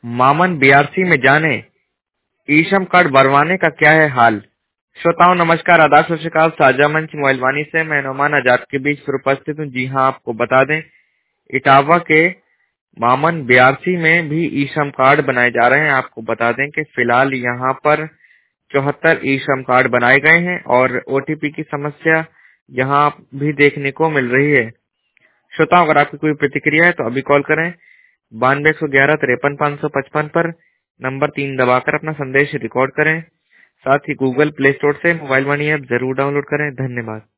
मामन BRC में जाने ई श्रम कार्ड बनवाने का क्या है हाल। श्रोताओं नमस्कार, आदाब, सत श्री अकाल। साझा मंच मोबाइल वाणी से मैं नौमान आजाद के बीच फिर उपस्थित हूँ। जी हाँ, आपको बता दें इटावा के मामन बीआरसी में भी ई श्रम कार्ड बनाए जा रहे हैं। आपको बता दें कि फिलहाल यहाँ पर 74 ई श्रम कार्ड बनाए गए हैं और ओटीपी की समस्या यहाँ भी देखने को मिल रही है। श्रोताओं अगर आपकी कोई प्रतिक्रिया है तो अभी कॉल करें 92 111 53 555 पर। नंबर 3 दबाकर अपना संदेश रिकॉर्ड करें। साथ ही गूगल प्ले स्टोर से मोबाइल वाणी ऐप जरूर डाउनलोड करें। धन्यवाद।